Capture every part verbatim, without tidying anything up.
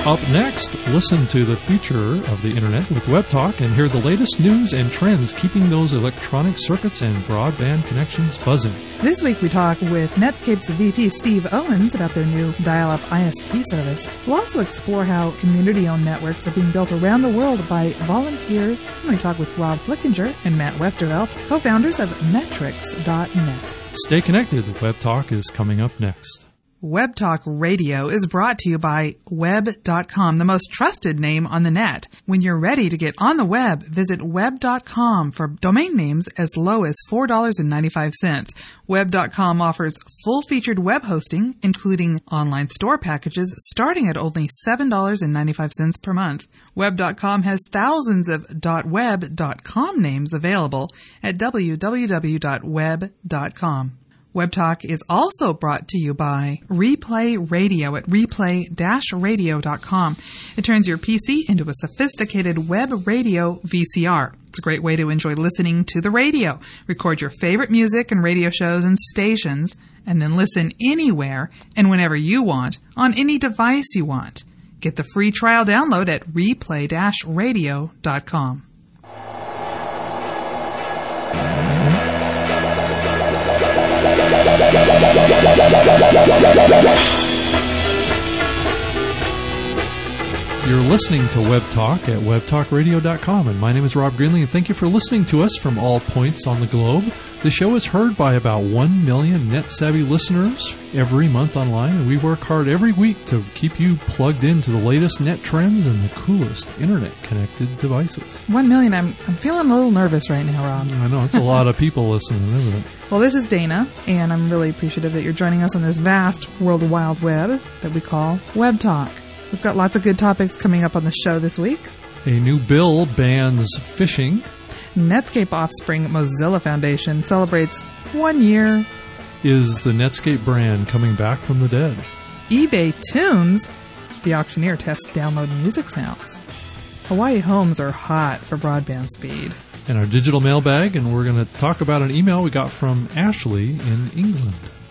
Up next, listen to the future of the Internet with Web Talk and hear the latest news and trends keeping those electronic circuits and broadband connections buzzing. This week we talk with Netscape's V P Steve Owens about their new dial-up I S P service. We'll also explore how community-owned networks are being built around the world by volunteers. And we talk with Rob Flickinger and Matt Westervelt, co-founders of Metrics dot net. Stay connected. Web Talk is coming up next. Web Talk Radio is brought to you by web dot com, the most trusted name on the net. When you're ready to get on the web, visit web dot com for domain names as low as four dollars and ninety-five cents. web dot com offers full-featured web hosting, including online store packages starting at only seven dollars and ninety-five cents per month. web dot com has thousands of .web dot com names available at w w w dot web dot com. Web Talk is also brought to you by Replay Radio at replay dash radio dot com. It turns your P C into a sophisticated web radio V C R. It's a great way to enjoy listening to the radio. Record your favorite music and radio shows and stations, and then listen anywhere and whenever you want on any device you want. Get the free trial download at replay dash radio dot com. You're listening to Web Talk at web talk radio dot com, and my name is Rob Greenlee, and thank you for listening to us from all points on the globe. The show is heard by about one million net-savvy listeners every month online, and we work hard every week to keep you plugged into the latest net trends and the coolest internet-connected devices. One million. I'm, I'm feeling a little nervous right now, Rob. I know. It's a lot of people listening, isn't it? Well, this is Dana, and I'm really appreciative that you're joining us on this vast World Wide Web that we call Web Talk. We've got lots of good topics coming up on the show this week. A new bill bans phishing. Netscape offspring Mozilla Foundation celebrates one year. Is the Netscape brand coming back from the dead? eBay Tunes, the auctioneer tests download music sounds. Hawaii homes are hot for broadband speed. And our digital mailbag, and we're going to talk about an email we got from Ashley in England.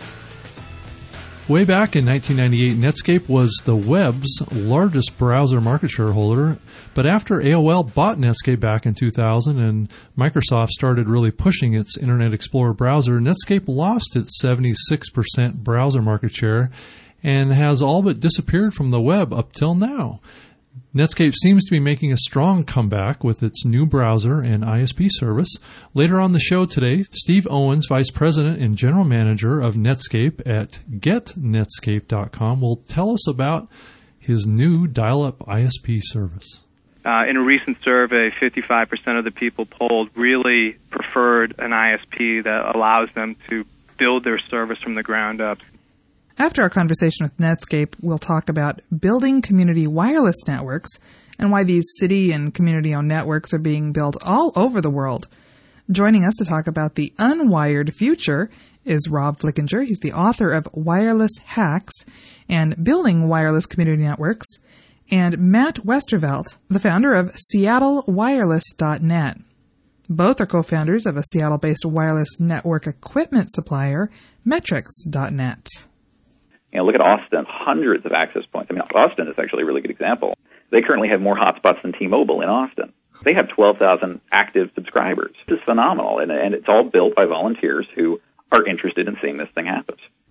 Way back in nineteen ninety-eight, Netscape was the web's largest browser market share holder, but after A O L bought Netscape back in two thousand and Microsoft started really pushing its Internet Explorer browser, Netscape lost its seventy-six percent browser market share and has all but disappeared from the web up till now. Netscape seems to be making a strong comeback with its new browser and I S P service. Later on the show today, Steve Owens, Vice President and General Manager of Netscape at get netscape dot com, will tell us about his new dial-up I S P service. Uh, in a recent survey, fifty-five percent of the people polled really preferred an I S P that allows them to build their service from the ground up. After our conversation with Netscape, we'll talk about building community wireless networks and why these city and community-owned networks are being built all over the world. Joining us to talk about the unwired future is Rob Flickinger. He's the author of Wireless Hacks and Building Wireless Community Networks, and Matt Westervelt, the founder of Seattle Wireless dot net. Both are co-founders of a Seattle-based wireless network equipment supplier, Metrics dot net. You know, look at Austin, hundreds of access points. I mean, Austin is actually a really good example. They currently have more hotspots than T-Mobile in Austin. They have twelve thousand active subscribers. This is phenomenal, and, and it's all built by volunteers who are interested in seeing this thing happen.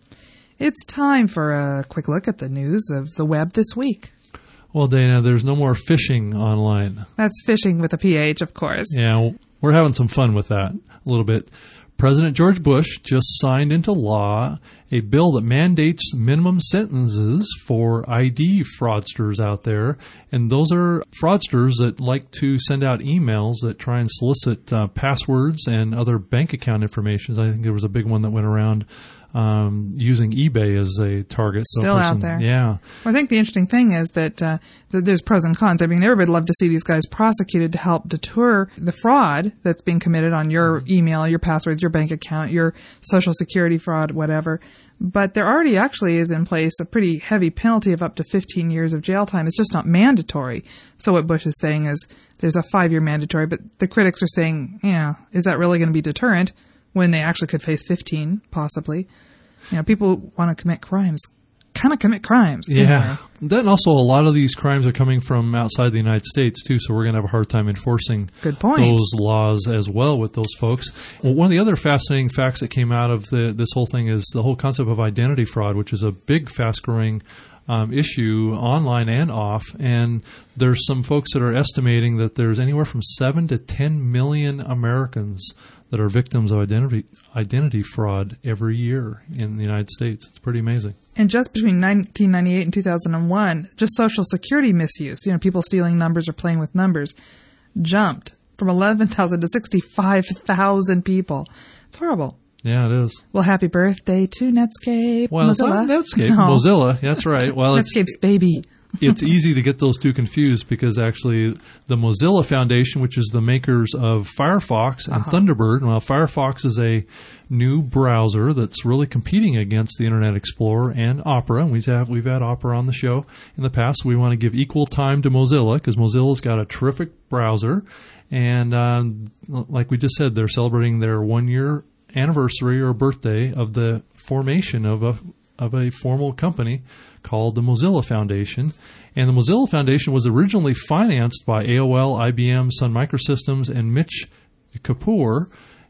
It's time for a quick look at the news of the web this week. Well, Dana, there's no more phishing online. That's phishing with a P H, of course. Yeah, we're having some fun with that a little bit. President George Bush just signed into law a bill that mandates minimum sentences for I D fraudsters out there. And those are fraudsters that like to send out emails that try and solicit uh, passwords and other bank account information. I think there was a big one that went around um, using eBay as a target. Still person, out there. Yeah. Well, I think the interesting thing is that uh, th- there's pros and cons. I mean, everybody would love to see these guys prosecuted to help deter the fraud that's being committed on your email, your passwords, your bank account, your social security fraud, whatever. But there already actually is in place a pretty heavy penalty of up to fifteen years of jail time. It's just not mandatory. So what Bush is saying is there's a five-year mandatory, but the critics are saying, yeah, is that really going to be deterrent when they actually could face fifteen, possibly? You know, people want to commit crimes kind of commit crimes. Yeah. Anyway. Then also a lot of these crimes are coming from outside the United States too, so we're going to have a hard time enforcing Good point. those laws as well with those folks. Well, one of the other fascinating facts that came out of the, this whole thing is the whole concept of identity fraud, which is a big, fast-growing um, issue online and off. And there's some folks that are estimating that there's anywhere from seven to ten million Americans that are victims of identity identity fraud every year in the United States. It's pretty amazing. And just between nineteen ninety-eight and two thousand one, just Social Security misuse, you know, people stealing numbers or playing with numbers, jumped from eleven thousand to sixty-five thousand people. It's horrible. Yeah, it is. Well, happy birthday to Netscape. Well, Mozilla. it's not Netscape. No. Mozilla. That's right. Well, it's Netscape's baby. it's easy to get those two confused because actually the Mozilla Foundation, which is the makers of Firefox and Uh-huh. Thunderbird, well, Firefox is a new browser that's really competing against the Internet Explorer and Opera. And we've had, we've had Opera on the show in the past. We want to give equal time to Mozilla because Mozilla's got a terrific browser. And um, like we just said, they're celebrating their one-year anniversary or birthday of the formation of a of a formal company called the Mozilla Foundation. And the Mozilla Foundation was originally financed by A O L, I B M, Sun Microsystems, and Mitch Kapor.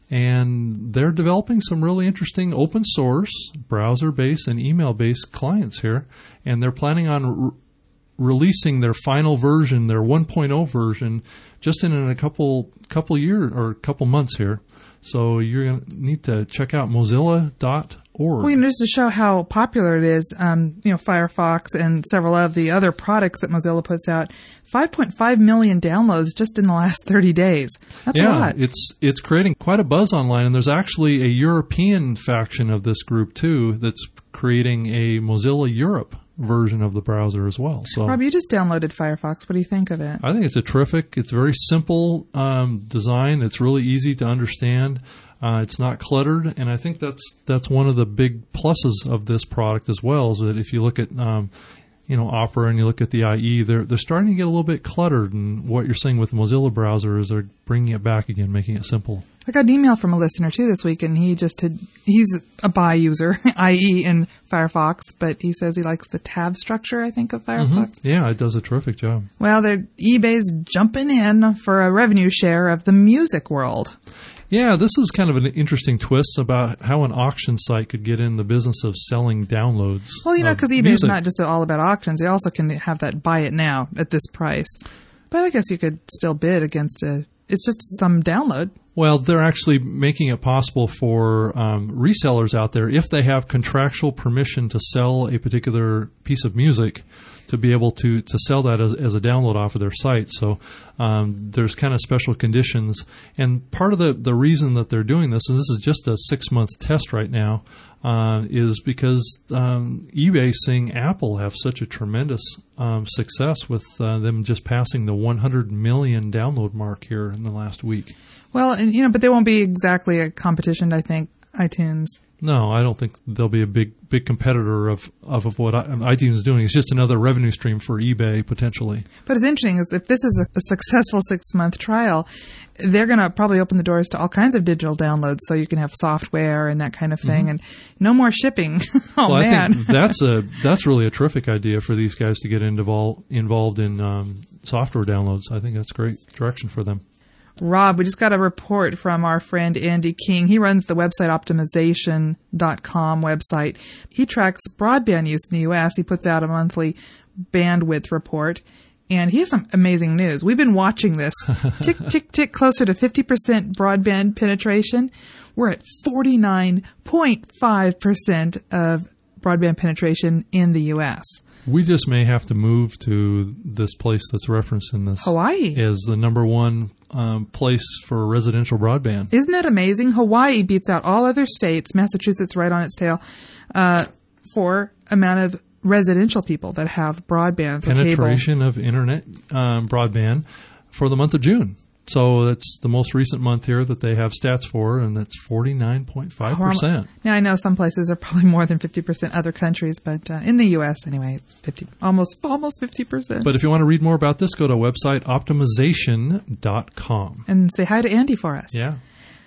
And they're developing some really interesting open source, browser-based, and email-based clients here. And they're planning on re- releasing their final version, their one point oh version, just in a couple couple years or a couple months here. So you're going to need to check out mozilla dot org. Well, you know, just to show how popular it is, um, you know, Firefox and several of the other products that Mozilla puts out, five point five million downloads just in the last thirty days. That's yeah, a lot. it's it's creating quite a buzz online, and there's actually a European faction of this group too that's creating a Mozilla Europe version of the browser as well. So, Rob, you just downloaded Firefox. What do you think of it? I think it's a terrific. It's very simple um, design. It's really easy to understand. Uh, it's not cluttered, and I think that's that's one of the big pluses of this product as well. Is that if you look at um, you know Opera and you look at the I E, they're they're starting to get a little bit cluttered. And what you're seeing with the Mozilla browser is they're bringing it back again, making it simple. I got an email from a listener too this week, and he just had, he's a buy user, I E in Firefox, but he says he likes the tab structure, I think, of Firefox. Mm-hmm. Yeah, it does a terrific job. Well, they're, eBay's jumping in for a revenue share of the music world. Yeah, this is kind of an interesting twist about how an auction site could get in the business of selling downloads. Well, you know, of because eBay's music. not just all about auctions. You also can have that buy it now at this price. But I guess you could still bid against a, it's just some download. Well, they're actually making it possible for um, resellers out there, if they have contractual permission to sell a particular piece of music, to be able to, to sell that as, as a download off of their site. So um, there's kind of special conditions. And part of the, the reason that they're doing this, and this is just a six-month test right now, uh, is because um, eBay seeing Apple have such a tremendous um, success with uh, them just passing the one hundred million download mark here in the last week. Well, and, you know, but they won't be exactly a competition, I think, iTunes. No, I don't think they'll be a big big competitor of, of, of what iTunes is doing. It's just another revenue stream for eBay, potentially. But it's interesting is if this is a, a successful six-month trial, they're going to probably open the doors to all kinds of digital downloads, so you can have software and that kind of thing, mm-hmm. and no more shipping. oh, well, man. I think that's, a, that's really a terrific idea for these guys to get involved, involved in um, software downloads. I think that's a great direction for them. Rob, we just got a report from our friend Andy King. He runs the website optimization dot com website. He tracks broadband use in the U S. He puts out a monthly bandwidth report. And he has some amazing news. We've been watching this. Tick, tick, tick, closer to fifty percent broadband penetration. We're at forty-nine point five percent of broadband penetration in the U S. We just may have to move to this place that's referenced in this. Hawaii. As the number one um, place for residential broadband. Isn't that amazing? Hawaii beats out all other states, Massachusetts right on its tail, uh, for amount of residential people that have broadband. So penetration cable. of internet um, broadband for the month of June. So that's the most recent month here that they have stats for, and that's forty-nine point five percent. Now, I know some places are probably more than fifty percent other countries, but uh, in the U S anyway, it's fifty, almost almost fifty percent. But if you want to read more about this, go to website optimization dot com. And say hi to Andy for us. Yeah.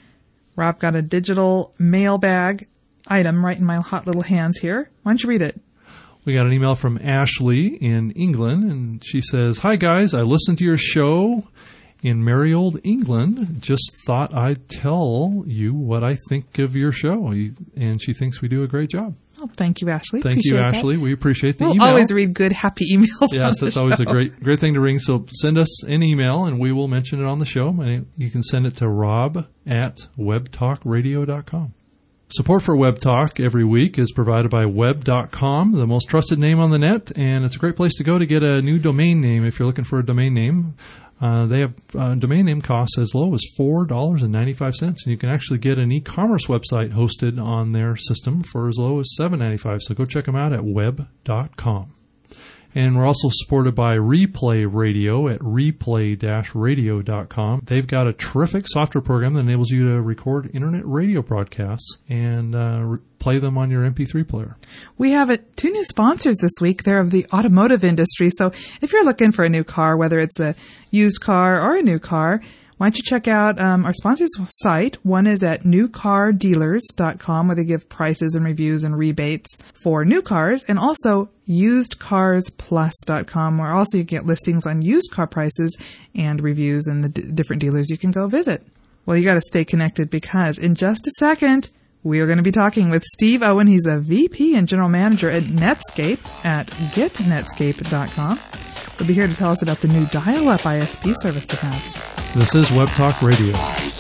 Rob got a digital mailbag item right in my hot little hands here. Why don't you read it? We got an email from Ashley in England, and she says, "Hi guys, I listened to your show in merry old England. Just thought I'd tell you what I think of your show." And she thinks we do a great job. Oh, thank you, Ashley. Thank appreciate you, Ashley. That. We appreciate the we'll email. Always read good, happy emails. Yes, that's always show. a great, great thing to ring. So send us an email, and we will mention it on the show. You can send it to rob at web talk radio dot com. Support for Web Talk every week is provided by web dot com, the most trusted name on the net, and it's a great place to go to get a new domain name if you're looking for a domain name. Uh, they have uh, domain name costs as low as four dollars and ninety-five cents, and you can actually get an e-commerce website hosted on their system for as low as seven dollars and ninety-five cents. So go check them out at web dot com. And we're also supported by Replay Radio at replay dash radio dot com. They've got a terrific software program that enables you to record internet radio broadcasts and uh, re- play them on your M P three player. We have uh, two new sponsors this week. They're of the automotive industry. So if you're looking for a new car, whether it's a used car or a new car, why don't you check out um, our sponsor's site. One is at new car dealers dot com, where they give prices and reviews and rebates for new cars, and also used cars plus dot com, where also you get listings on used car prices and reviews and the d- different dealers you can go visit. Well, you got to stay connected, because in just a second, we are going to be talking with Steve Owen. He's a V P and General Manager at Netscape at get netscape dot com. He'll be here to tell us about the new dial-up I S P service they have. This is Web Talk Radio.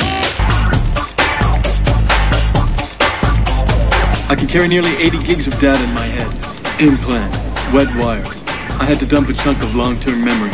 I can carry nearly eighty gigs of data in my head. Implant, wet wire. I had to dump a chunk of long-term memory.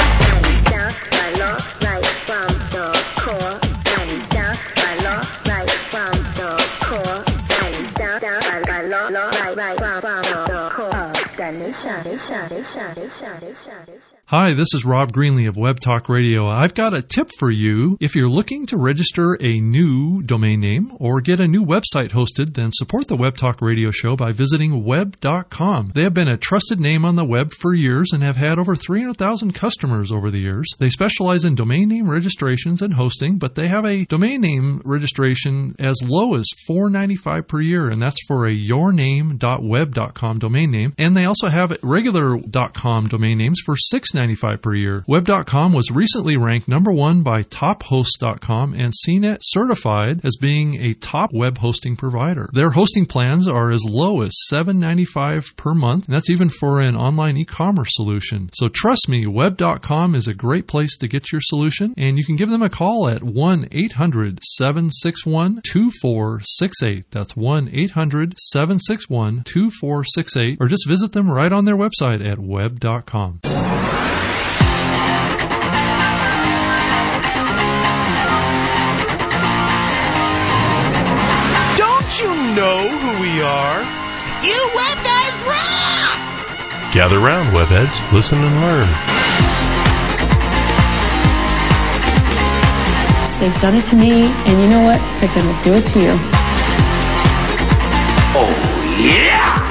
Hi, this is Rob Greenlee of Web Talk Radio. I've got a tip for you. If you're looking to register a new domain name or get a new website hosted, then support the Web Talk Radio show by visiting web dot com. They have been a trusted name on the web for years and have had over three hundred thousand customers over the years. They specialize in domain name registrations and hosting, but they have a domain name registration as low as four dollars and ninety-five cents per year, and that's for a your name dot web dot com domain name. And they also have regular .com domain names for six dollars and ninety-five cents per year. Web dot com was recently ranked number one by top host dot com and C net certified as being a top web hosting provider. Their hosting plans are as low as seven dollars and ninety-five cents per month, and that's even for an online e-commerce solution. So trust me, web dot com is a great place to get your solution, and you can give them a call at one eight hundred seven six one two four six eight. That's one eight hundred seven six one two four six eight, or just visit them right on their website at web dot com. Don't you know who we are? You web guys rock! Gather round, webheads. Listen and learn. They've done it to me, and you know what? They're going to do it to you. Oh, yeah!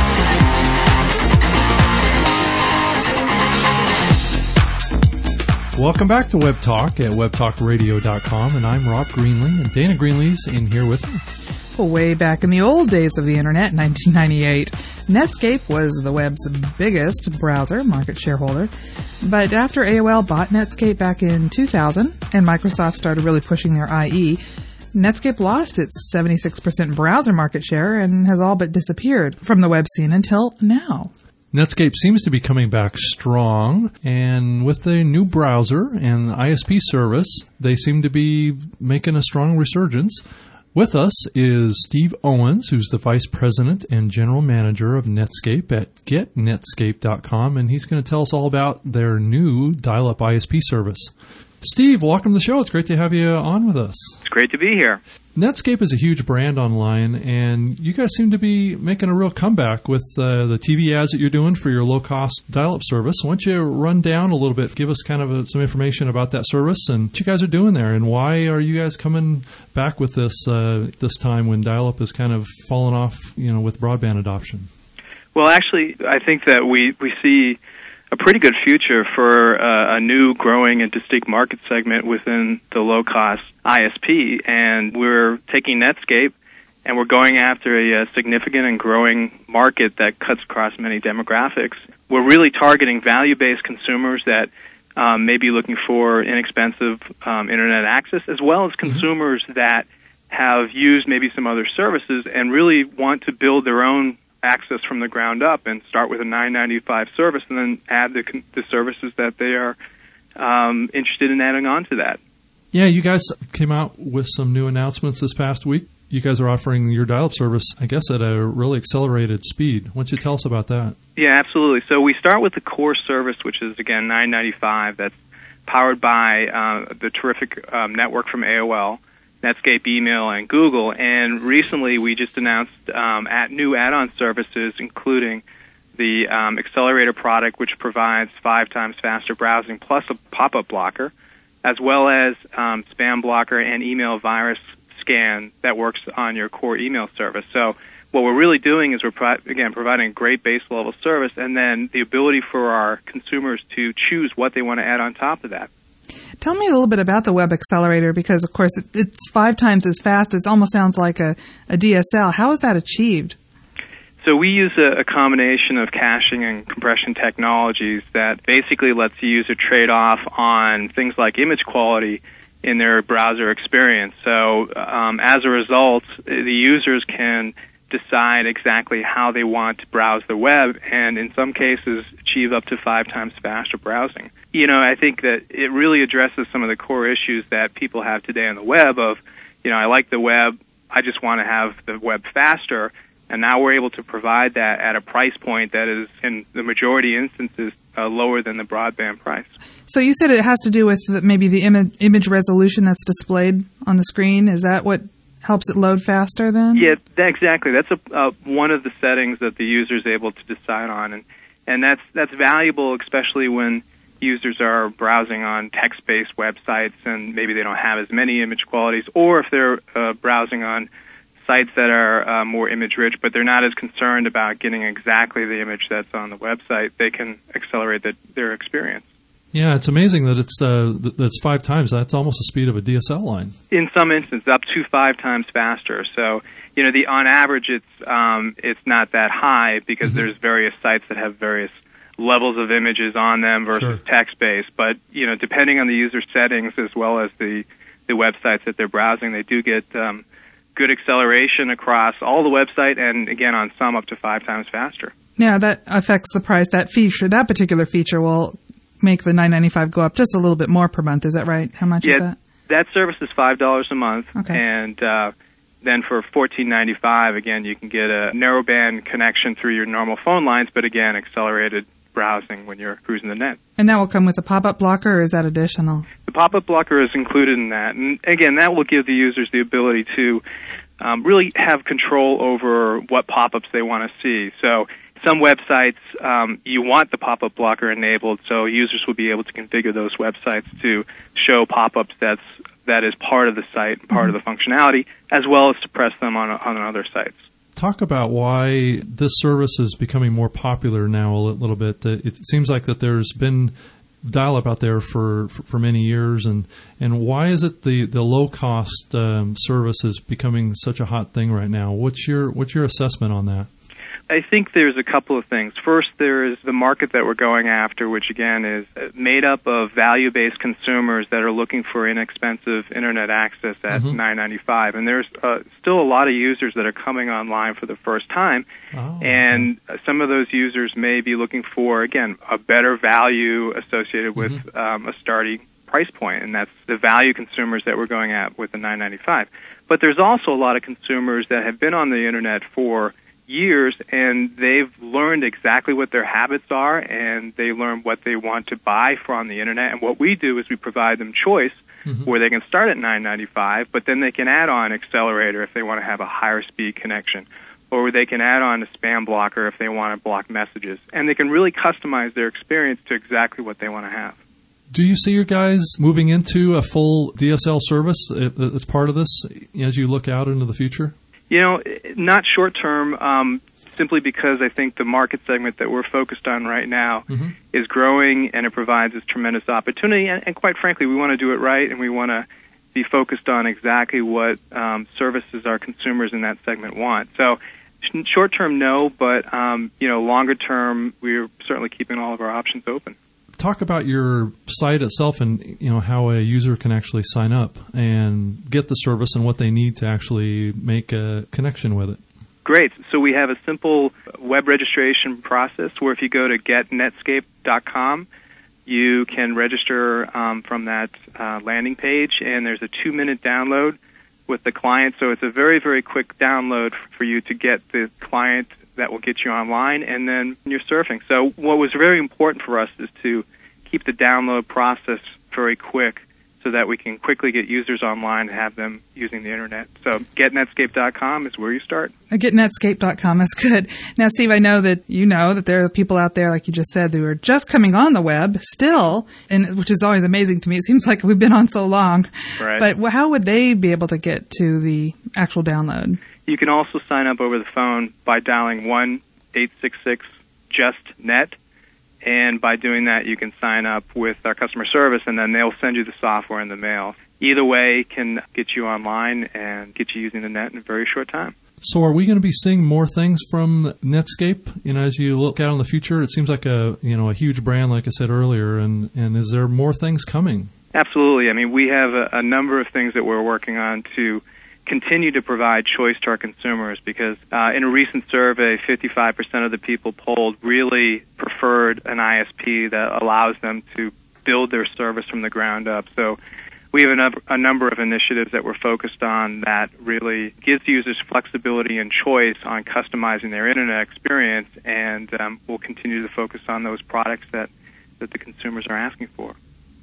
Welcome back to Web Talk at web talk radio dot com, and I'm Rob Greenlee, and Dana Greenlee's in here with me. Well, way back in the old days of the internet, nineteen ninety-eight, Netscape was the web's biggest browser market shareholder. But after A O L bought Netscape back in two thousand, and Microsoft started really pushing their I E, Netscape lost its seventy-six percent browser market share and has all but disappeared from the web scene until now. Netscape seems to be coming back strong, and with the new browser and the I S P service, they seem to be making a strong resurgence. With us is Steve Owens, who's the Vice President and General Manager of Netscape at get netscape dot com, and he's going to tell us all about their new dial-up I S P service. Steve, welcome to the show. It's great to have you on with us. It's great to be here. Netscape is a huge brand online, and you guys seem to be making a real comeback with uh, the T V ads that you're doing for your low-cost dial-up service. Why don't you run down a little bit, give us kind of a, some information about that service and what you guys are doing there, and why are you guys coming back with this uh, this time when dial-up has kind of fallen off, you know, with broadband adoption? Well, actually, I think that we, we see a pretty good future for uh, a new, growing, and distinct market segment within the low-cost I S P, and we're taking Netscape and we're going after a, a significant and growing market that cuts across many demographics. We're really targeting value-based consumers that um, may be looking for inexpensive um, Internet access, as well as consumers mm-hmm. that have used maybe some other services and really want to build their own access from the ground up and start with a nine ninety-five service and then add the, the services that they are um, interested in adding on to that. Yeah, you guys came out with some new announcements this past week. You guys are offering your dial-up service, I guess, at a really accelerated speed. Why don't you tell us about that? Yeah, absolutely. So we start with the core service, which is, again, nine ninety-five. That's powered by uh, the terrific um, network from A O L, Netscape Email, and Google. And recently we just announced um, at new add-on services, including the um, Accelerator product, which provides five times faster browsing plus a pop-up blocker, as well as um, spam blocker and email virus scan that works on your core email service. So what we're really doing is we're, pro- again, providing a great base-level service and then the ability for our consumers to choose what they want to add on top of that. Tell me a little bit about the Web Accelerator because, of course, it, it's five times as fast. It almost sounds like a, a D S L. How is that achieved? So we use a, a combination of caching and compression technologies that basically lets the user trade off on things like image quality in their browser experience. So um, as a result, the users can decide exactly how they want to browse the web and in some cases achieve up to five times faster browsing. You know, I think that it really addresses some of the core issues that people have today on the web of, you know, I like the web, I just want to have the web faster. And now we're able to provide that at a price point that is, in the majority instances, uh, lower than the broadband price. So you said it has to do with the, maybe the Im- image resolution that's displayed on the screen. Is that what helps it load faster then? Yeah, that, exactly. That's a, uh, one of the settings that the user is able to decide on. And, and that's, that's valuable, especially when users are browsing on text-based websites and maybe they don't have as many image qualities, or if they're uh, browsing on sites that are uh, more image-rich, but they're not as concerned about getting exactly the image that's on the website, they can accelerate the, their experience. Yeah, it's amazing that it's uh, that it's five times. That's almost the speed of a D S L line. In some instances, up to five times faster. So, you know, the on average, it's um, it's not that high because mm-hmm. there's various sites that have various levels of images on them versus sure. text-based. But, you know, depending on the user settings as well as the, the websites that they're browsing, they do get um, good acceleration across all the website and, again, on some up to five times faster. Yeah, that affects the price. That feature, that particular feature will make the nine ninety-five go up just a little bit more per month. Is that right? How much yeah, is that? That service is five dollars a month. Okay. And uh, then for fourteen ninety-five, again, you can get a narrowband connection through your normal phone lines, but, again, accelerated browsing when you're cruising the net. And that will come with a pop-up blocker, or is that additional? The pop-up blocker is included in that. And, again, that will give the users the ability to um, really have control over what pop-ups they want to see. So some websites, um, you want the pop-up blocker enabled, so users will be able to configure those websites to show pop-ups that's, that is part of the site, part mm-hmm. of the functionality, as well as suppress them on, on other sites. Talk about why this service is becoming more popular now a little bit. It seems like that there's been dial-up out there for, for, for many years, and, and why is it the, the low-cost um, service is becoming such a hot thing right now? What's your what's your assessment on that? I think there's a couple of things. First, there is the market that we're going after, which, again, is made up of value-based consumers that are looking for inexpensive Internet access at mm-hmm. nine ninety-five. And there's uh, still a lot of users that are coming online for the first time. Oh, and okay. some of those users may be looking for, again, a better value associated with mm-hmm. um, a starting price point, and that's the value consumers that we're going at with the nine ninety-five. But there's also a lot of consumers that have been on the Internet for years, and they've learned exactly what their habits are, and they learn what they want to buy from the Internet. And what we do is we provide them choice mm-hmm. where they can start at nine ninety-five, but then they can add on Accelerator if they want to have a higher speed connection, or they can add on a spam blocker if they want to block messages. And they can really customize their experience to exactly what they want to have. Do you see your guys moving into a full D S L service as part of this as you look out into the future? You know, not short term, um, simply because I think the market segment that we're focused on right now mm-hmm. is growing, and it provides this tremendous opportunity. And, and quite frankly, we want to do it right, and we want to be focused on exactly what um, services our consumers in that segment want. So short term, no, but um, you know, longer term, we're certainly keeping all of our options open. Talk about your site itself and, you know, how a user can actually sign up and get the service and what they need to actually make a connection with it. Great. So we have a simple web registration process where if you go to get netscape dot com, you can register um, from that uh, landing page, and there's a two-minute download with the client. So it's a very, very quick download for you to get the client that will get you online, and then you're surfing. So what was very important for us is to keep the download process very quick so that we can quickly get users online and have them using the Internet. So get netscape dot com is where you start. get netscape dot com is good. Now, Steve, I know that you know that there are people out there, like you just said, who are just coming on the web still, and which is always amazing to me. It seems like we've been on so long. Right. But how would they be able to get to the actual download? You can also sign up over the phone by dialing one eight six six just net, and by doing that, you can sign up with our customer service, and then they'll send you the software in the mail. Either way can get you online and get you using the net in a very short time. So are we going to be seeing more things from Netscape? You know, as you look out in the future, it seems like a, you know, a huge brand, like I said earlier, and, and is there more things coming? Absolutely. I mean, we have a, a number of things that we're working on to continue to provide choice to our consumers, because uh, in a recent survey, fifty-five percent of the people polled really preferred an I S P that allows them to build their service from the ground up. So we have a, num- a number of initiatives that we're focused on that really gives users flexibility and choice on customizing their Internet experience, and um, we'll continue to focus on those products that, that the consumers are asking for.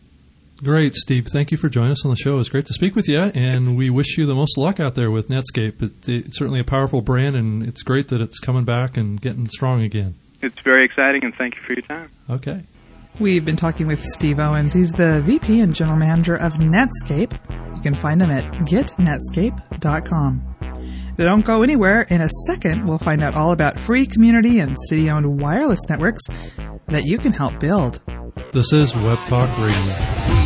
Great, Steve. Thank you for joining us on the show. It's great to speak with you, and we wish you the most luck out there with Netscape. It, it's certainly a powerful brand, and it's great that it's coming back and getting strong again. It's very exciting, and thank you for your time. Okay. We've been talking with Steve Owens. He's the V P and General Manager of Netscape. You can find him at get netscape dot com. Don't go anywhere. In a second, we'll find out all about free community and city-owned wireless networks that you can help build. This is Web Talk Radio.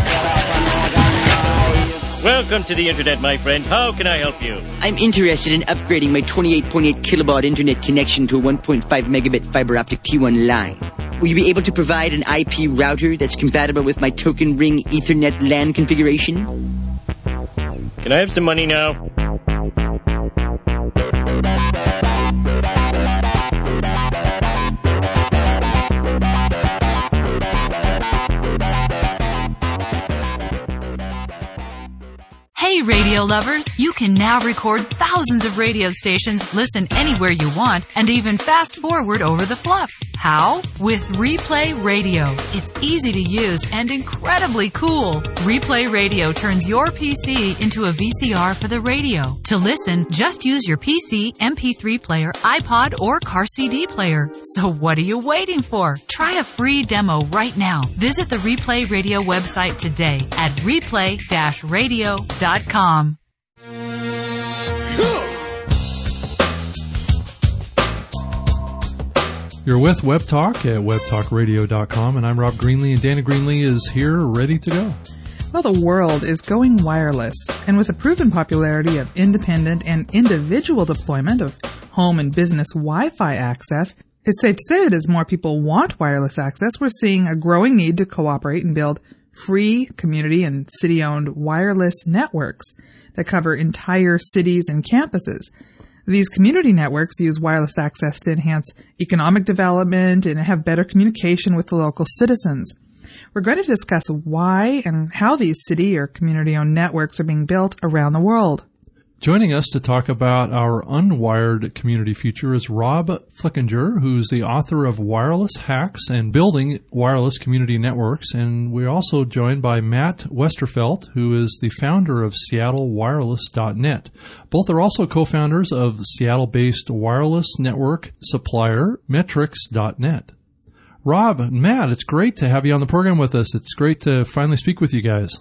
Welcome to the Internet, my friend. How can I help you? I'm interested in upgrading my twenty-eight point eight kilobaud Internet connection to a one point five megabit fiber optic T one line. Will you be able to provide an I P router that's compatible with my Token Ring Ethernet LAN configuration? Can I have some money now? Hey, radio lovers, you can now record thousands of radio stations, listen anywhere you want, and even fast forward over the fluff. How? With Replay Radio. It's easy to use and incredibly cool. Replay Radio turns your P C into a V C R for the radio. To listen, just use your P C, M P three player, iPod, or car C D player. So what are you waiting for? Try a free demo right now. Visit the Replay Radio website today at replay dash radio dot com. You're with Web Talk at web talk radio dot com, and I'm Rob Greenlee, and Dana Greenlee is here ready to go. Well, the world is going wireless, and with the proven popularity of independent and individual deployment of home and business Wi-Fi access, it's safe to say that as more people want wireless access, we're seeing a growing need to cooperate and build free community and city-owned wireless networks that cover entire cities and campuses. These community networks use wireless access to enhance economic development and have better communication with the local citizens. We're going to discuss why and how these city or community-owned networks are being built around the world. Joining us to talk about our unwired community future is Rob Flickinger, who's the author of Wireless Hacks and Building Wireless Community Networks. And we're also joined by Matt Westerfelt, who is the founder of Seattle Wireless dot net. Both are also co-founders of Seattle-based wireless network supplier Metrics dot net. Rob and Matt, it's great to have you on the program with us. It's great to finally speak with you guys.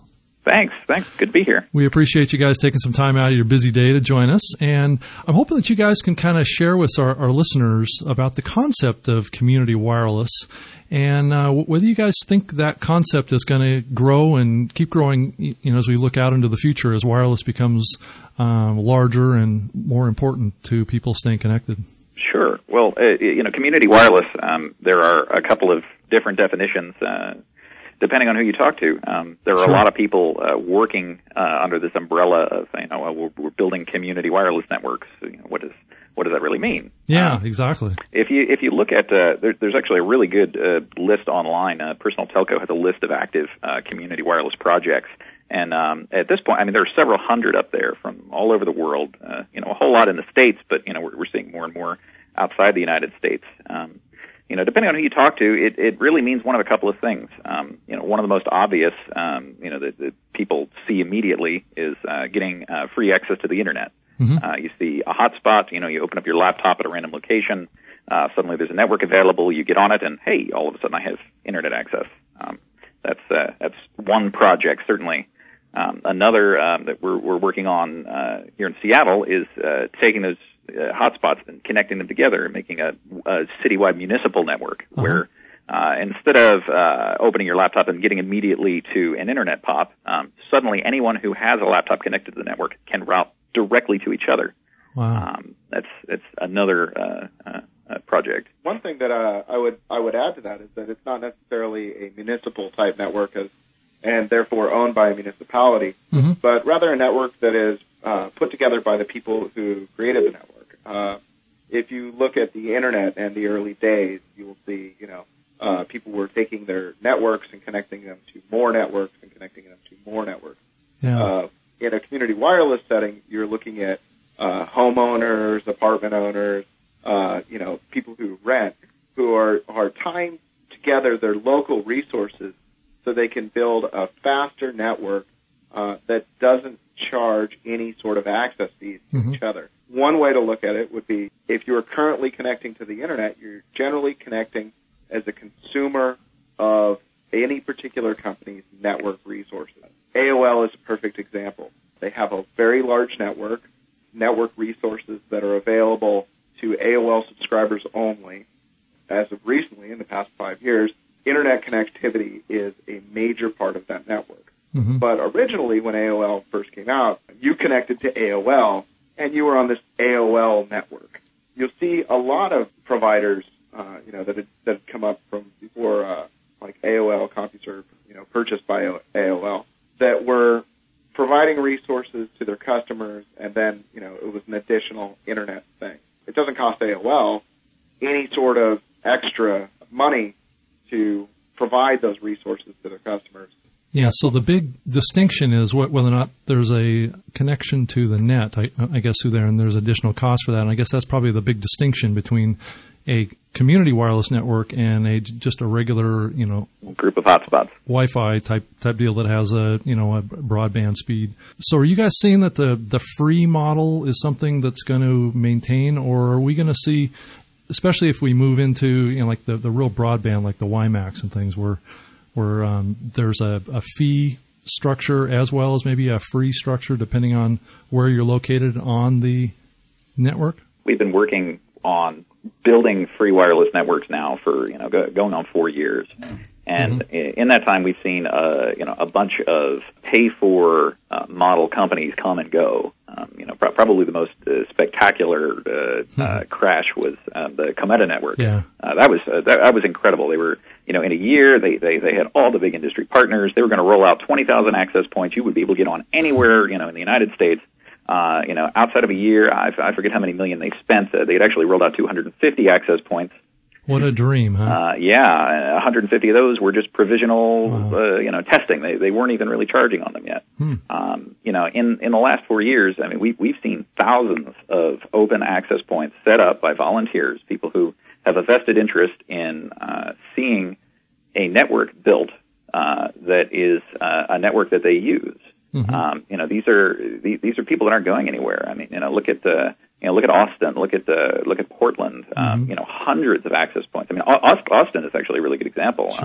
Thanks. Thanks. Good to be here. We appreciate you guys taking some time out of your busy day to join us. And I'm hoping that you guys can kind of share with our, our listeners about the concept of community wireless and uh, whether you guys think that concept is going to grow and keep growing, you know, as we look out into the future as wireless becomes um, larger and more important to people staying connected. Sure. Well, uh, you know, community wireless, um, there are a couple of different definitions uh depending on who you talk to. Um, there are sure. a lot of people uh, working uh, under this umbrella of, you know, we're, we're building community wireless networks. You know, what does what does that really mean? Yeah, um, exactly. If you if you look at, uh, there, there's actually a really good uh, list online. Uh, Personal Telco has a list of active uh, community wireless projects. And um, at this point, I mean, there are several hundred up there from all over the world. Uh, you know, a whole lot in the States, but, you know, we're, we're seeing more and more outside the United States. Um You know, depending on who you talk to, it, it really means one of a couple of things. Um, you know, one of the most obvious, um, you know, that, that people see immediately is uh, getting uh, free access to the Internet. Mm-hmm. Uh, you see a hotspot, you know, you open up your laptop at a random location, uh, suddenly there's a network available, you get on it, and hey, all of a sudden I have Internet access. Um, that's uh, that's one project, certainly. Um, another um, that we're, we're working on uh, here in Seattle is uh, taking those Uh, hotspots and connecting them together and making a, a citywide municipal network uh-huh. where uh, instead of uh, opening your laptop and getting immediately to an internet pop, um, suddenly anyone who has a laptop connected to the network can route directly to each other. Wow. Um, that's that's another uh, uh, uh, project. One thing that uh, I would I would add to that is that it's not necessarily a municipal type network as, and therefore owned by a municipality, mm-hmm. but rather a network that is uh, put together by the people who created the network. Uh, if you look at the Internet and the early days, you will see, you know, uh, people were taking their networks and connecting them to more networks and connecting them to more networks. Yeah. Uh, in a community wireless setting, you're looking at uh, homeowners, apartment owners, uh, you know, people who rent, who are, are tying together their local resources so they can build a faster network uh, that doesn't charge any sort of access fees to mm-hmm. each other. One way to look at it would be if you're currently connecting to the Internet, you're generally connecting as a consumer of any particular company's network resources. A O L is a perfect example. They have a very large network, network resources that are available to A O L subscribers only. As of recently, in the past five years, Internet connectivity is a major part of that network. Mm-hmm. But originally, when A O L first came out, you connected to A O L, and you were on this A O L network. You'll see a lot of providers, uh, you know, that had, that had come up from before, uh, like A O L, CompuServe, you know, purchased by A O L, that were providing resources to their customers, and then, you know, it was an additional Internet thing. It doesn't cost A O L any sort of extra money to provide those resources to their customers. Yeah, so the big distinction is whether or not there's a connection to the net, I, I guess, through there, and there's additional cost for that. And I guess that's probably the big distinction between a community wireless network and a just a regular, you know, group of hotspots, Wi-Fi type type deal that has a, you know, a broadband speed. So are you guys seeing that the the free model is something that's going to maintain, or are we going to see, especially if we move into, you know, like the the real broadband, like the WiMAX and things, where where um, there's a, a fee structure as well as maybe a free structure depending on where you're located on the network? We've been working on building free wireless networks now for, you know, go, going on four years. And mm-hmm. in that time, we've seen, uh, you know, a bunch of pay-for uh, model companies come and go. Um, you know, pro- probably the most uh, spectacular uh, mm-hmm. uh, crash was uh, the Cometa network. Yeah. Uh, that was uh, that, that was incredible. They were, you know, in a year, they they, they had all the big industry partners. They were going to roll out twenty thousand access points. You would be able to get on anywhere, you know, in the United States. Uh, you know, outside of a year, I, I forget how many million they spent. Uh, they had actually rolled out two hundred fifty access points. What a dream, huh? Uh, yeah, one hundred fifty of those were just provisional, wow. uh, you know, testing. They they weren't even really charging on them yet. Hmm. Um, you know, in in the last four years, I mean, we we've seen thousands of open access points set up by volunteers, people who have a vested interest in uh, seeing a network built uh, that is uh, a network that they use. Mm-hmm. Um, you know, these are these, these are people that aren't going anywhere. I mean, you know, look at the. You know, look at Austin. Look at the look at Portland. Um, mm-hmm. You know, hundreds of access points. I mean, Austin is actually a really good example. Sure. Um,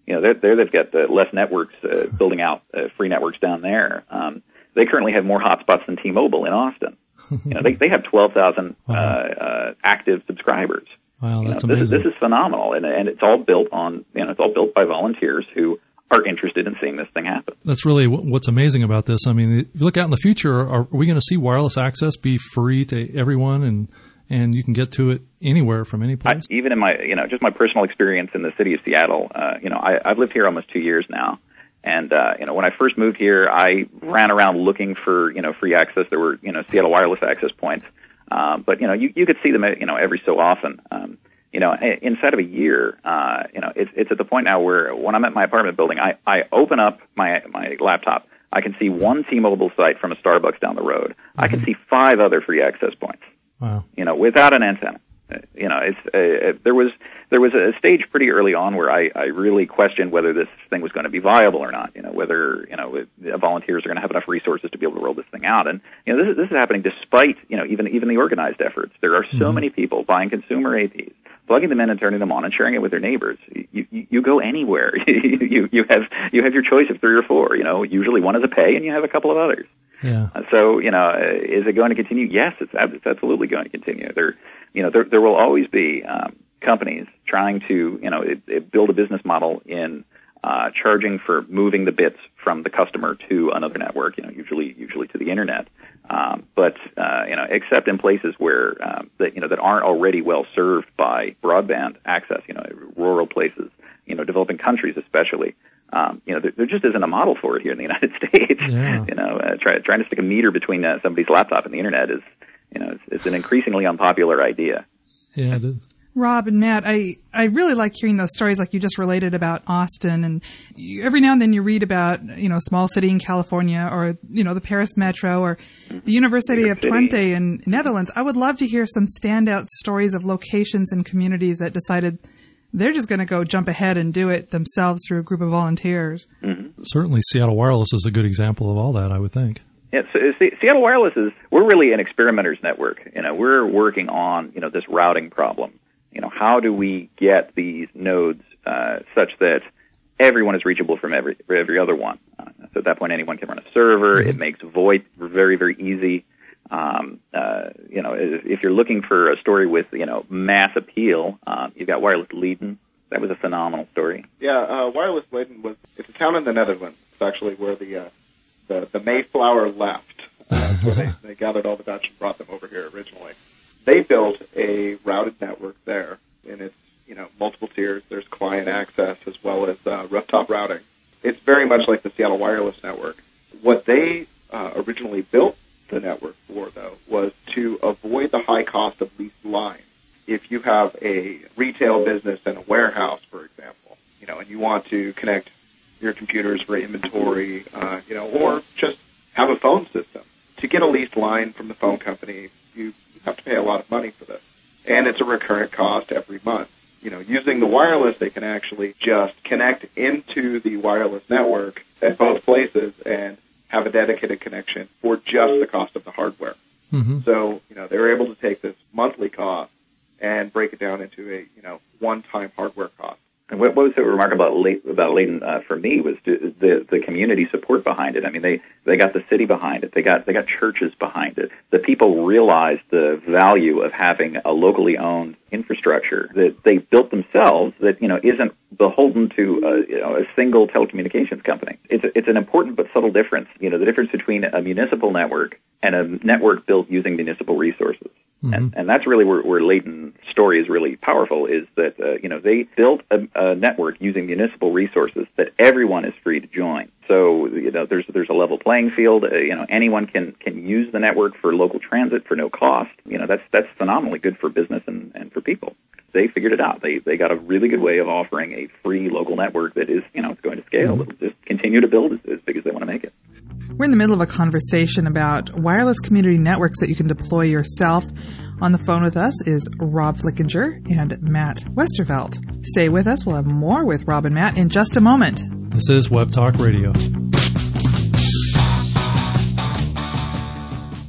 you know, they're, they're, they've got uh, less networks uh, building out uh, free networks down there. Um, they currently have more hotspots than T-Mobile in Austin. You know, they they have twelve thousand wow. uh, uh, active subscribers. Wow, that's you know, amazing. This, this is phenomenal, and and it's all built on you know it's all built by volunteers who are interested in seeing this thing happen. That's really what's amazing about this. I mean, if you look out in the future, are we going to see wireless access be free to everyone, and and you can get to it anywhere from any place? I, even in my you know just my personal experience in the city of Seattle, uh, you know, I, I've lived here almost two years now. And, uh, you know, when I first moved here, I ran around looking for, you know, free access. There were, you know, Seattle wireless access points. Um, but, you know, you, you could see them, you know, every so often. Um, you know, inside of a year, uh, you know, it's, it's at the point now where when I'm at my apartment building, I, I open up my, my laptop. I can see one T-Mobile site from a Starbucks down the road. Mm-hmm. I can see five other free access points. Wow. You know, without an antenna. You know, it's, uh, there was there was a stage pretty early on where I, I really questioned whether this thing was going to be viable or not. You know, whether you know volunteers are going to have enough resources to be able to roll this thing out. And you know, this is this is happening despite you know even even the organized efforts. There are so mm-hmm. many people buying consumer A Ps, plugging them in and turning them on, and sharing it with their neighbors. You you, you go anywhere. you you have you have your choice of three or four. You know, usually one is a pay, and you have a couple of others. Yeah. Uh, so, you know, uh, is it going to continue? Yes, it's, it's absolutely going to continue. There, you know, there, there will always be um, companies trying to, you know, it, it build a business model in uh, charging for moving the bits from the customer to another network. You know, usually, usually to the internet. Um, but uh, you know, except in places where um, that you know that aren't already well served by broadband access. You know, rural places. You know, developing countries especially. Um, you know, there, there just isn't a model for it here in the United States. Yeah. You know, uh, try, trying to stick a meter between uh, somebody's laptop and the internet is, you know, it's, it's an increasingly unpopular idea. Yeah, it is. Rob and Matt, I, I really like hearing those stories like you just related about Austin. And you, every now and then you read about, you know, a small city in California or, you know, the Paris Metro or the University of Twente in Netherlands. I would love to hear some standout stories of locations and communities that decided they're just going to go jump ahead and do it themselves through a group of volunteers. Mm-hmm. Certainly Seattle Wireless is a good example of all that, I would think. Yeah, so Seattle Wireless is, we're really an experimenters network. You know, we're working on, you know, this routing problem. You know, how do we get these nodes uh, such that everyone is reachable from every every other one? Uh, so at that point, anyone can run a server. Mm-hmm. It makes VoIP very, very easy. Um, uh, you know, if you're looking for a story with, you know, mass appeal, um, you've got Wireless Leiden. That was a phenomenal story. Yeah, uh, Wireless Leiden was, it's a town in the Netherlands. It's actually where the, uh, the, the Mayflower left. Uh, where they, they gathered all the Dutch and brought them over here originally. They built a routed network there, and it's, you know, multiple tiers. There's client access as well as, uh, rooftop routing. It's very much like the Seattle Wireless network. What they, uh, originally built the network for, though, was to avoid the high cost of leased lines. If you have a retail business and a warehouse, for example, you know, and you want to connect your computers for inventory, uh, you know, or just have a phone system, to get a leased line from the phone company, you have to pay a lot of money for this. And it's a recurrent cost every month. You know, using the wireless, they can actually just connect into the wireless network at both places and have a dedicated connection for just the cost of the hardware. Mm-hmm. So, you know, they were able to take this monthly cost and break it down into a, you know, one-time hardware cost. And what, what was so remarkable about, Le- about Leiden uh, for me was the, the the community support behind it. I mean, they, they got the city behind it. They got they got churches behind it. The people realized the value of having a locally owned infrastructure that they built themselves that, you know, isn't beholden to a, you know, a single telecommunications company. It's a, it's an important but subtle difference. You know, the difference between a municipal network and a network built using municipal resources. Mm-hmm. And, and that's really where, where Leiden's story is really powerful, is that, uh, you know, they built a, a network using municipal resources that everyone is free to join. So, you know, there's there's a level playing field. Uh, you know, anyone can, can use the network for local transit for no cost. You know, that's that's phenomenally good for business and, and for people. They figured it out. They they got a really good way of offering a free local network that is, you know, it's going to scale. Mm-hmm. It'll just continue to build as, as big as they want to make it. We're in the middle of a conversation about wireless community networks that you can deploy yourself. On the phone with us is Rob Flickinger and Matt Westervelt. Stay with us. We'll have more with Rob and Matt in just a moment. This is Web Talk Radio.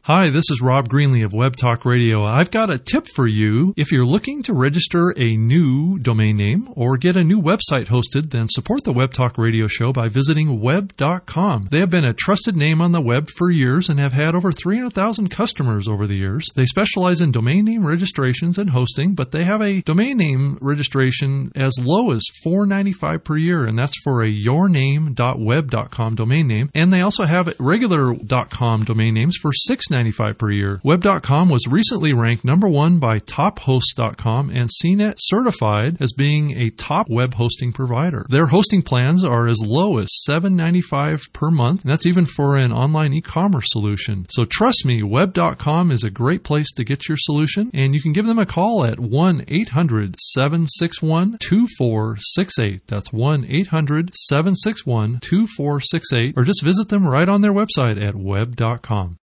Hi, this is Rob Greenlee of Web Talk Radio. I've got a tip for you. If you're looking to register a new domain name or get a new website hosted, then support the Web Talk Radio show by visiting web dot com. They have been a trusted name on the web for years and have had over three hundred thousand customers over the years. They specialize in domain name registrations and hosting, but they have a domain name registration as low as four dollars and ninety-five cents per year, and that's for a your name dot web dot com domain name. And they also have regular .com domain names for six dollars and ninety-five cents per year. Web dot com was recently ranked number one by top hosts dot com and C net certified as being a top web hosting provider. Their hosting plans are as low as seven dollars and ninety-five cents per month, and that's even for an online e-commerce solution. So trust me, web dot com is a great place to get your solution, and you can give them a call at one eight hundred seven six one two four six eight. That's one eight hundred seven six one two four six eight, or just visit them right on their website at web dot com.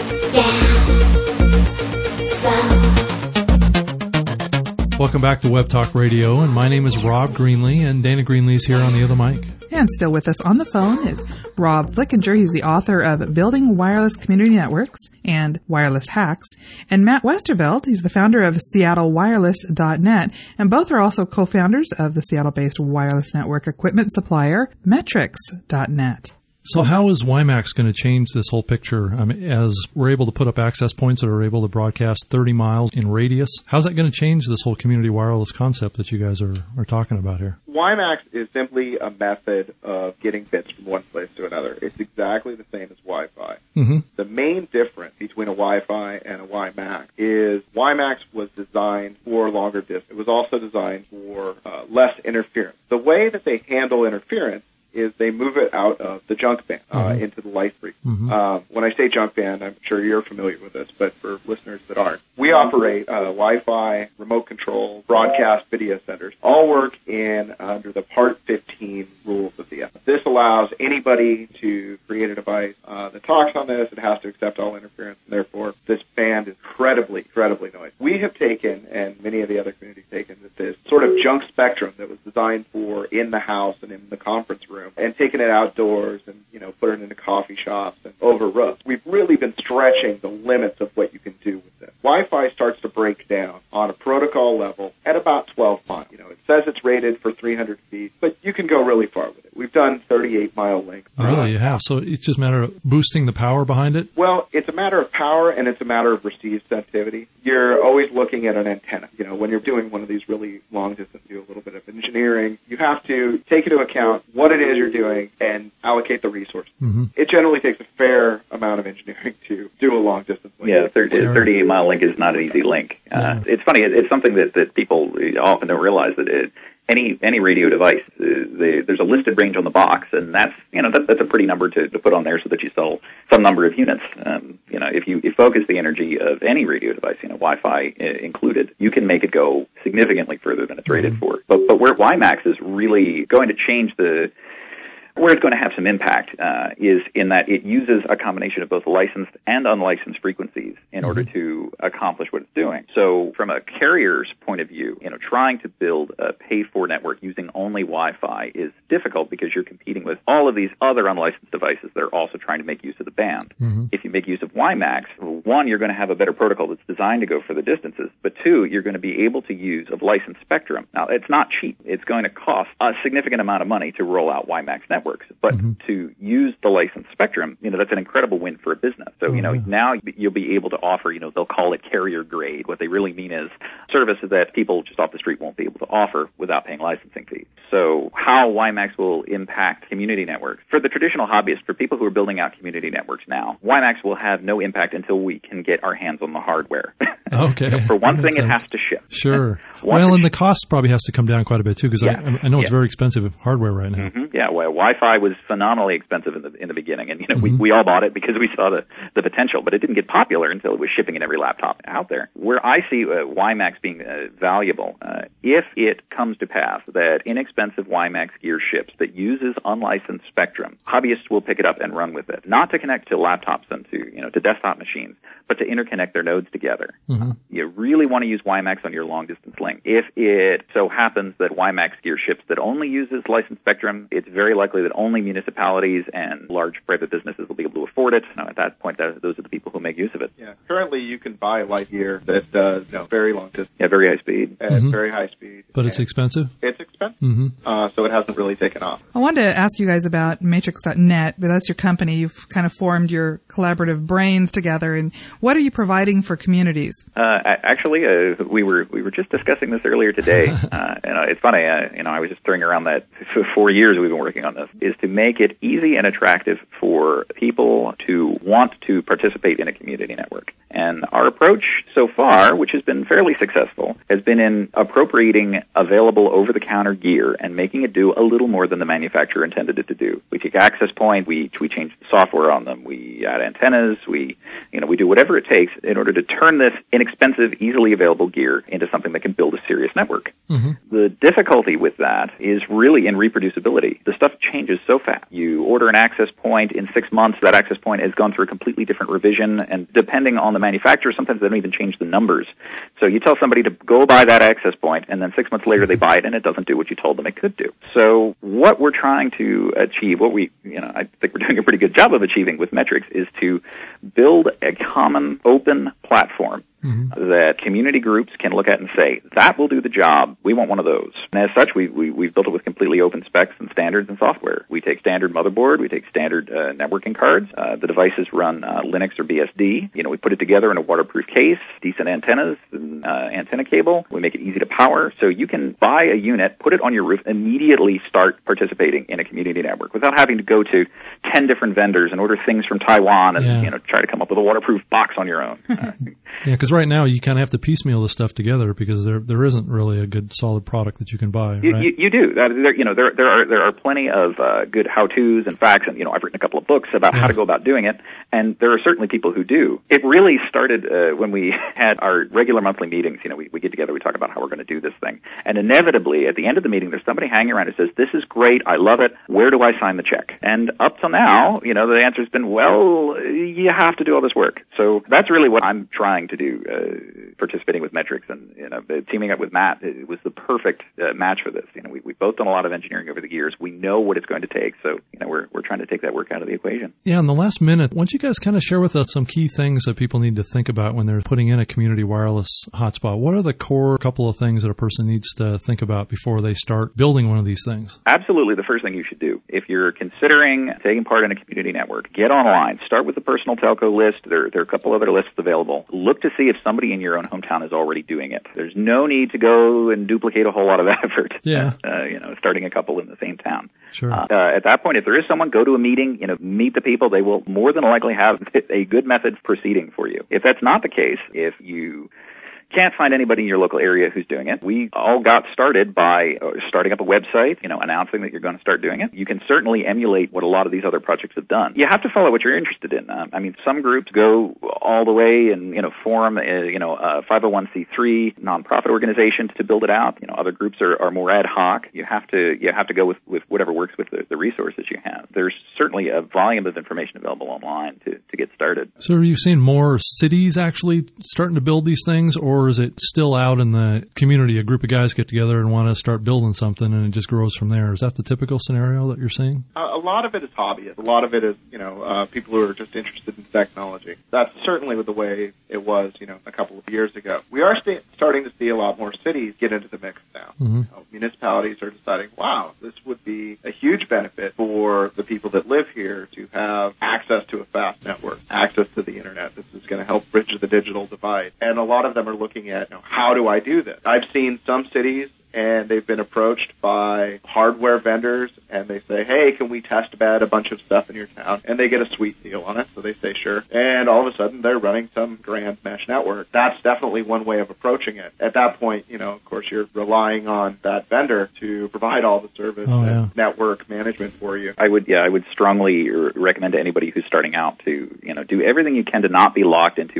Welcome back to Web Talk Radio, and my name is Rob Greenlee, and Dana Greenlee is here on the other mic. And still with us on the phone is Rob Flickinger. He's the author of Building Wireless Community Networks and Wireless Hacks. And Matt Westervelt, he's the founder of Seattle Wireless dot net. And both are also co-founders of the Seattle-based wireless network equipment supplier Metrics dot net. So how is WiMAX going to change this whole picture? I mean, as we're able to put up access points that are able to broadcast thirty miles in radius, how's that going to change this whole community wireless concept that you guys are, are talking about here? WiMAX is simply a method of getting bits from one place to another. It's exactly the same as Wi-Fi. Mm-hmm. The main difference between a Wi-Fi and a WiMAX is WiMAX was designed for longer distance. It was also designed for uh, less interference. The way that they handle interference is they move it out of the junk band uh, mm-hmm. into the light frequency. Mm-hmm. Uh, when I say junk band, I'm sure you're familiar with this, but for listeners that aren't, we operate uh, Wi-Fi, remote control, broadcast video centers, all work in uh, under the Part fifteen rules of the F C C. This allows anybody to create a device uh, that talks on this. It has to accept all interference, and therefore this band is incredibly, incredibly noisy. We have taken, and many of the other communities have taken, this sort of junk spectrum that was designed for in the house and in the conference room, and taken it outdoors and, you know, put it into coffee shops and over roofs. We've really been stretching the limits of what you can do with this. Wi-Fi starts to break down on a protocol level at about twelve miles. You know, it says it's rated for three hundred feet, but you can go really far with it. We've done thirty-eight mile lengths. Really, you have. So it's just a matter of boosting the power behind it? Well, it's a matter of power and it's a matter of receive sensitivity. You're always looking at an antenna. You know, when you're doing one of these really long distance, do a little bit of engineering, you have to take into account what it is you're doing and allocate the resources. Mm-hmm. It generally takes a fair amount of engineering to do a long distance link. Yeah, thirty-eight mile link is not an easy link. Uh, yeah. It's funny. It, it's something that, that people often don't realize that it, any any radio device, uh, they, there's a listed range on the box, and that's you know that, that's a pretty number to, to put on there so that you sell some number of units. Um, you know, if you, you focus the energy of any radio device, you know, Wi-Fi uh, included, you can make it go significantly further than it's rated mm-hmm. for. But but where WiMAX is really going to change the where it's going to have some impact uh, is in that it uses a combination of both licensed and unlicensed frequencies in mm-hmm. order to accomplish what it's doing. So from a carrier's point of view, you know, trying to build a pay-for network using only Wi-Fi is difficult because you're competing with all of these other unlicensed devices that are also trying to make use of the band. Mm-hmm. If you make use of WiMAX, one, you're going to have a better protocol that's designed to go for the distances, but two, you're going to be able to use of licensed spectrum. Now, it's not cheap. It's going to cost a significant amount of money to roll out WiMAX networks. But mm-hmm. to use the licensed spectrum, you know, that's an incredible win for a business. So, you know, mm-hmm. now you'll be able to offer, you know, they'll call it carrier grade. What they really mean is services that people just off the street won't be able to offer without paying licensing fees. So how WiMAX will impact community networks. For the traditional hobbyists, for people who are building out community networks now, WiMAX will have no impact until we can get our hands on the hardware. Okay. So for one thing, sense. It has to ship. Sure. Well, and the cost probably has to come down quite a bit, too, because yeah. I, I know it's yeah. very expensive hardware right now. Mm-hmm. Yeah, well, Wi-Fi was phenomenally expensive in the in the beginning, and you know mm-hmm. we, we all bought it because we saw the, the potential, but it didn't get popular until it was shipping in every laptop out there. Where I see uh, WiMAX being uh, valuable, uh, if it comes to pass that inexpensive WiMAX gear ships that uses unlicensed spectrum, hobbyists will pick it up and run with it, not to connect to laptops and to you know to desktop machines, but to interconnect their nodes together Mm-hmm. You really want to use WiMAX on your long-distance link. If it so happens that WiMAX gear ships that only uses licensed spectrum, it's very likely that only municipalities and large private businesses will be able to afford it. Now, at that point, that, those are the people who make use of it. Yeah. Currently, you can buy light gear that does you know, very long distance. Yeah, very high speed. And mm-hmm. very high speed. But it's expensive? It's expensive. Mm-hmm. Uh, so it hasn't really taken off. I wanted to ask you guys about Matrix dot net, but that's your company. You've kind of formed your collaborative brains together. And what are you providing for communities? Uh, actually, uh, we were we were just discussing this earlier today. uh, and uh, it's funny, uh, you know, I was just throwing around that for four years we've been working on this, is to make it easy and attractive for people to want to participate in a community network. And our approach so far, which has been fairly successful, has been in appropriating available over-the-counter gear and making it do a little more than the manufacturer intended it to do. We take access point, we we change the software on them, we add antennas, we you know we do whatever it takes in order to turn this inexpensive, easily available gear into something that can build a serious network. Mm-hmm. The difficulty with that is really in reproducibility. The stuff changes so fast. You order an access point, in six months that access point has gone through a completely different revision, and depending on the manufacturer, sometimes they don't even change the numbers. So you tell somebody to go buy that access point, and then six months later they buy it, and it doesn't do what you told them it could do. So what we're trying to achieve, what we, you know, I think we're doing a pretty good job of achieving with Metrix, is to build a common open platform mm-hmm. that community groups can look at and say, that will do the job. We want one of those. And as such, we, we, we've built it with completely open specs and standards and software. We take standard motherboard. We take standard uh, networking cards. Uh, the devices run uh, Linux or B S D. You know, we put it together in a waterproof case, decent antennas, and uh, antenna cable. We make it easy to power. So you can buy a unit, put it on your roof, immediately start participating in a community network without having to go to ten different vendors and order things from Taiwan and, yeah. you know, try to come up with a waterproof box on your own. Uh, yeah, because right now you kind of have to piecemeal this stuff together because there there isn't really a good solid product that you can buy. You, right? you, you do. That, there, you know, there there are there are plenty of uh, good how-tos and facts, and you know, I've written a couple of books about yeah. how to go about doing it, and there are certainly people who do. It really started uh, when we had our regular monthly meetings. You know, we, we get together, we talk about how we're going to do this thing, and inevitably at the end of the meeting, there's somebody hanging around who says, "This is great, I love it. Where do I sign the check?" And up till now, you know, the answer's been, "Well, you have to do all this work." So that's really what I'm trying to do. Uh, participating with Metrix and you know teaming up with Matt, it was the perfect uh, match for this. You know, we we've both done a lot of engineering over the years. We know what it's going to take, so you know we're we're trying to take that work out of the equation. Yeah, in the last minute, why don't you guys kind of share with us some key things that people need to think about when they're putting in a community wireless hotspot? What are the core couple of things that a person needs to think about before they start building one of these things? Absolutely, the first thing you should do if you're considering taking part in a community network, get online. Start with the personal telco list. There there are a couple other lists available. Look to see if somebody in your own hometown is already doing it. There's no need to go and duplicate a whole lot of effort. Yeah. Uh, you know, starting a couple in the same town. Sure. Uh, uh, at that point, if there is someone, go to a meeting, you know, meet the people. They will more than likely have a good method of proceeding for you. If that's not the case, if you can't find anybody in your local area who's doing it, we all got started by starting up a website, you know, announcing that you're going to start doing it. You can certainly emulate what a lot of these other projects have done. You have to follow what you're interested in. Um, I mean, some groups go all the way and, you know, form, a, you know, a five oh one c three nonprofit organization to build it out. You know, other groups are, are more ad hoc. You have to, you have to go with, with whatever works with the, the resources you have. There's certainly a volume of information available online to, to get started. So are you seeing more cities actually starting to build these things, or Or is it still out in the community? A group of guys get together and want to start building something, and it just grows from there. Is that the typical scenario that you're seeing? Uh, a lot of it is hobbyists. A lot of it is, you know, uh, people who are just interested in technology. That's certainly the way it was, you know, a couple of years ago. We are st- starting to see a lot more cities get into the mix now. Mm-hmm. You know, municipalities are deciding, wow, this would be a huge benefit for the people that live here to have access to a fast network, access to the internet. This is going to help bridge the digital divide. And a lot of them are looking at, you know, how do I do this? I've seen some cities, and they've been approached by hardware vendors, and they say, hey, can we test bed a bunch of stuff in your town? And they get a sweet deal on it, so they say sure. And all of a sudden, they're running some grand mesh network. That's definitely one way of approaching it. At that point, you know, of course, you're relying on that vendor to provide all the service oh, yeah. and network management for you. I would, yeah, I would strongly recommend to anybody who's starting out to, you know, do everything you can to not be locked into a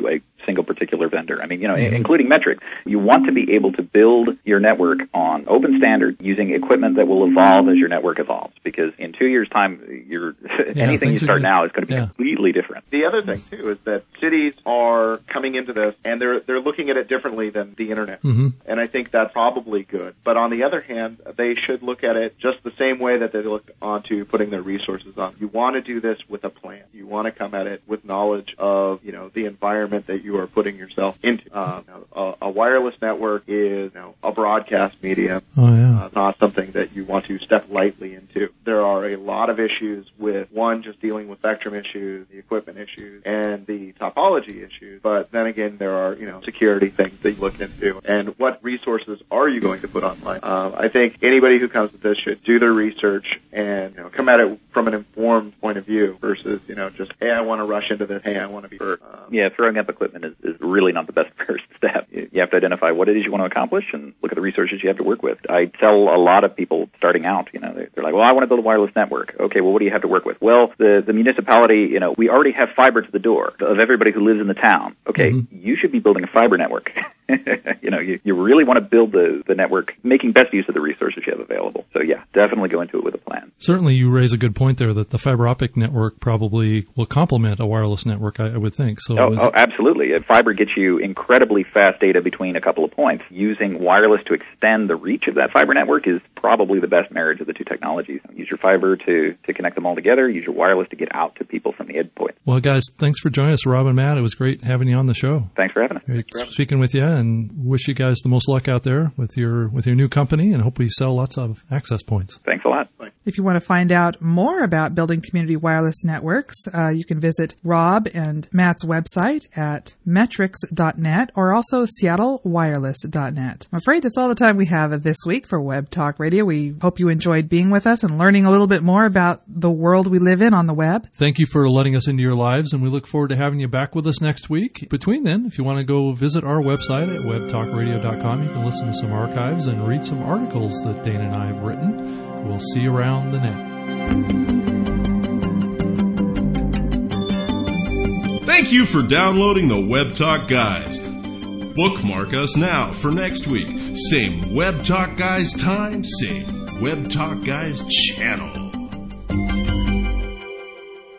single particular vendor. I mean, you know, mm-hmm. including metrics. You want to be able to build your network on open standards using equipment that will evolve as your network evolves, because in two years' time, you're, yeah, anything you start now is going to be yeah. completely different. The other thing, too, is that cities are coming into this, and they're they're looking at it differently than the Internet. Mm-hmm. And I think that's probably good. But on the other hand, they should look at it just the same way that they look onto putting their resources on. You want to do this with a plan. You want to come at it with knowledge of, you know, the environment that you are putting yourself into. Um, a, a wireless network is, you know, a broadcast medium. Oh, yeah. Uh, not something that you want to step lightly into. There are a lot of issues with, one, just dealing with spectrum issues, the equipment issues, and the topology issues. But then again, there are, you know, security things that you look into. And what resources are you going to put online? Um, I think anybody who comes to this should do their research and, you know, come at it from an informed point of view versus, you know, just, hey, I want to rush into this. Hey, I want to be first. Um, yeah, throwing up equipment is, is really not the best first step. You have to identify what it is you want to accomplish and look at the resources you have to work with. I tell a lot of people starting out, you know, they're, they're like, well, I want to build a wireless network. Okay, well, what do you have to work with? Well, the, the municipality, you know, we already have fiber to the door of everybody who lives in the town. Okay, mm-hmm. you should be building a fiber network. you know, you, you really want to build the, the network, making best use of the resources you have available. So, yeah, definitely go into it with a plan. Certainly, you raise a good point there that the fiber optic network probably will complement a wireless network, I, I would think. So, oh, oh, absolutely. Fiber gets you incredibly fast data between a couple of points. Using wireless to extend the reach of that fiber network is probably the best marriage of the two technologies. Use your fiber to, to connect them all together. Use your wireless to get out to people from the endpoint. Well, guys, thanks for joining us, Rob and Matt. It was great having you on the show. Thanks for having us. Great Thanks for speaking with you, and wish you guys the most luck out there with your with your new company, and hope we sell lots of access points. Thanks a lot. Bye. If you want to find out more about building community wireless networks, uh, you can visit Rob and Matt's website at metrics dot net or also seattle wireless dot net. I'm afraid that's all the time we have this week for Web Talk Radio. We hope you enjoyed being with us and learning a little bit more about the world we live in on the web. Thank you for letting us into your lives, and we look forward to having you back with us next week. Between then, if you want to go visit our website at web talk radio dot com, you can listen to some archives and read some articles that Dana and I have written. We'll see you around the net. Thank you for downloading the Web Talk Guys. Bookmark us now for next week. Same Web Talk Guys time, same Web Talk Guys channel.